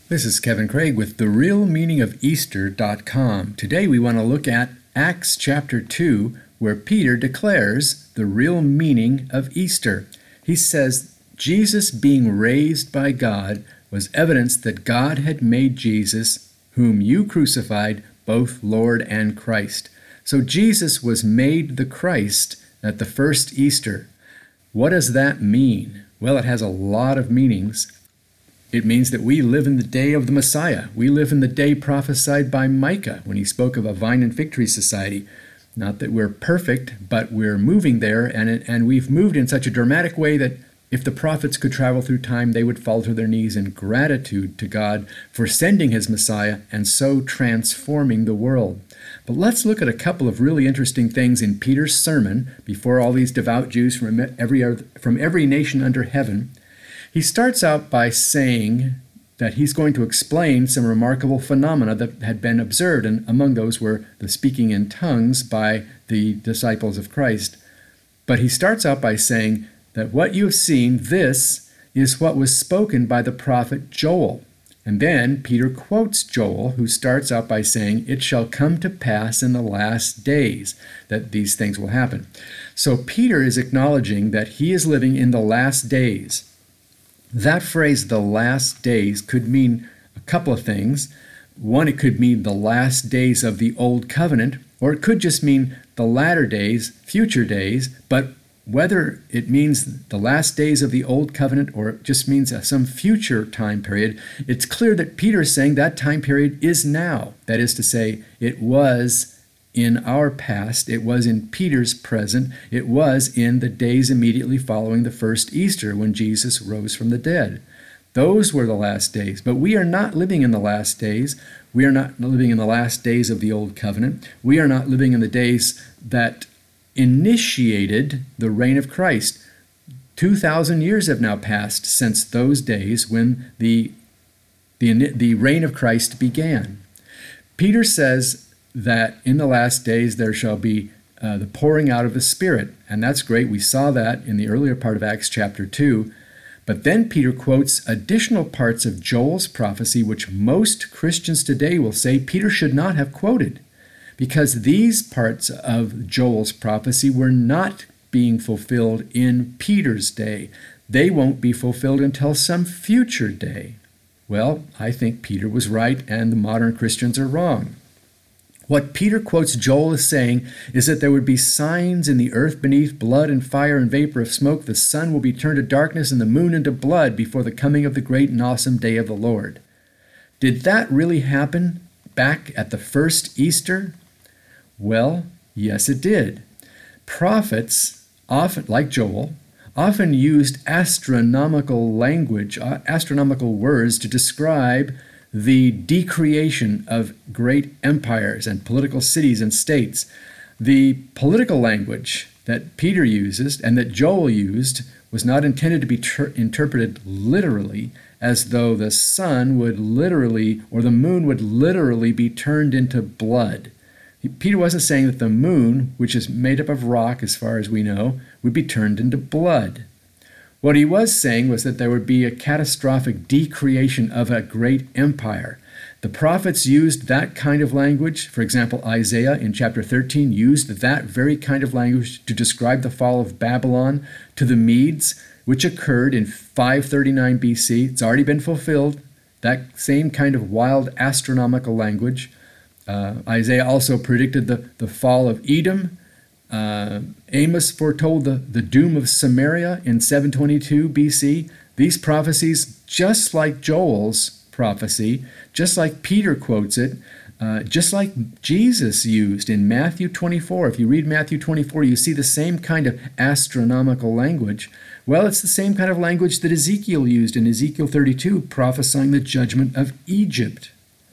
This is Kevin Craig with therealmeaningofeaster.com. Today we want to look at Acts chapter 2, where Peter declares the real meaning of Easter. He says Jesus being raised by God was evidence that God had made Jesus, whom you crucified, both Lord and Christ. So Jesus was made the Christ at the first Easter. What does that mean? Well, it has a lot of meanings. It means that we live in the day of the Messiah. We live in the day prophesied by Micah when he spoke of a vine and fig tree society. Not that we're perfect, but we're moving there, and we've moved in such a dramatic way that if the prophets could travel through time, they would fall to their knees in gratitude to God for sending his Messiah and so transforming the world. But let's look at a couple of really interesting things in Peter's sermon before all these devout Jews from every nation under heaven. He starts out by saying that he's going to explain some remarkable phenomena that had been observed, and among those were the speaking in tongues by the disciples of Christ. But he starts out by saying that what you have seen, this is what was spoken by the prophet Joel. And then Peter quotes Joel, who starts out by saying, "It shall come to pass in the last days that these things will happen." So Peter is acknowledging that he is living in the last days. That phrase, the last days, could mean a couple of things. One, it could mean the last days of the Old Covenant, or it could just mean the latter days, future days. But whether it means the last days of the Old Covenant or it just means some future time period, it's clear that Peter is saying that time period is now. That is to say, it was in our past, it was in Peter's present, it was in the days immediately following the first Easter when Jesus rose from the dead. Those were the last days. But we are not living in the last days. We are not living in the last days of the Old Covenant. We are not living in the days that initiated the reign of Christ. 2,000 years have now passed since those days when the reign of Christ began. Peter says that in the last days there shall be the pouring out of the Spirit. And that's great. We saw that in the earlier part of Acts chapter 2. But then Peter quotes additional parts of Joel's prophecy, which most Christians today will say Peter should not have quoted, because these parts of Joel's prophecy were not being fulfilled in Peter's day. They won't be fulfilled until some future day. Well, I think Peter was right and the modern Christians are wrong. What Peter quotes Joel as saying is that there would be signs in the earth beneath, blood and fire and vapor of smoke. The sun will be turned to darkness and the moon into blood before the coming of the great and awesome day of the Lord. Did that really happen back at the first Easter? Well, yes, it did. Prophets, often, like Joel, often used astronomical language, astronomical words to describe the decreation of great empires and political cities and states. The political language that Peter uses and that Joel used was not intended to be interpreted literally, as though the sun would literally, or the moon would literally be turned into blood. Peter wasn't saying that the moon, which is made up of rock as far as we know, would be turned into blood. What he was saying was that there would be a catastrophic decreation of a great empire. The prophets used that kind of language. For example, Isaiah in chapter 13 used that very kind of language to describe the fall of Babylon to the Medes, which occurred in 539 BC. It's already been fulfilled, that same kind of wild astronomical language. Isaiah also predicted the fall of Edom. Amos foretold the doom of Samaria in 722 BC. These prophecies, just like Joel's prophecy, just like Peter quotes it, just like Jesus used in Matthew 24. If you read Matthew 24, you see the same kind of astronomical language. Well, it's the same kind of language that Ezekiel used in Ezekiel 32, prophesying the judgment of Egypt.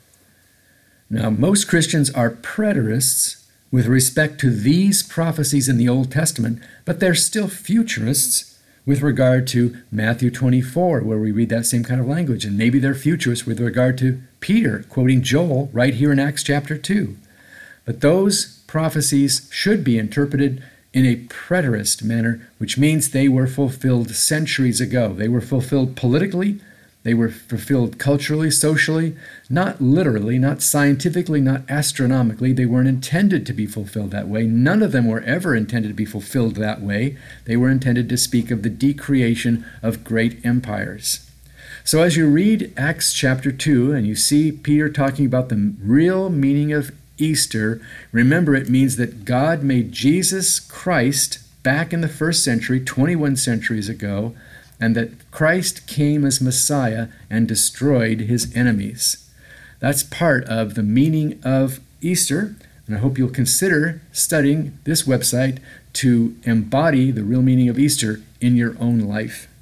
Now, most Christians are preterists with respect to these prophecies in the Old Testament, but they're still futurists with regard to Matthew 24, where we read that same kind of language, and maybe they're futurists with regard to Peter, quoting Joel right here in Acts chapter 2. But those prophecies should be interpreted in a preterist manner, which means they were fulfilled centuries ago. They were fulfilled politically, They were fulfilled culturally, socially, not literally, not scientifically, not astronomically. They weren't intended to be fulfilled that way. None of them were ever intended to be fulfilled that way. They were intended to speak of the decreation of great empires. So as you read Acts chapter 2 and you see Peter talking about the real meaning of Easter, remember it means that God made Jesus Christ back in the first century, 21 centuries ago, and that Christ came as Messiah and destroyed his enemies. That's part of the meaning of Easter, and I hope you'll consider studying this website to embody the real meaning of Easter in your own life.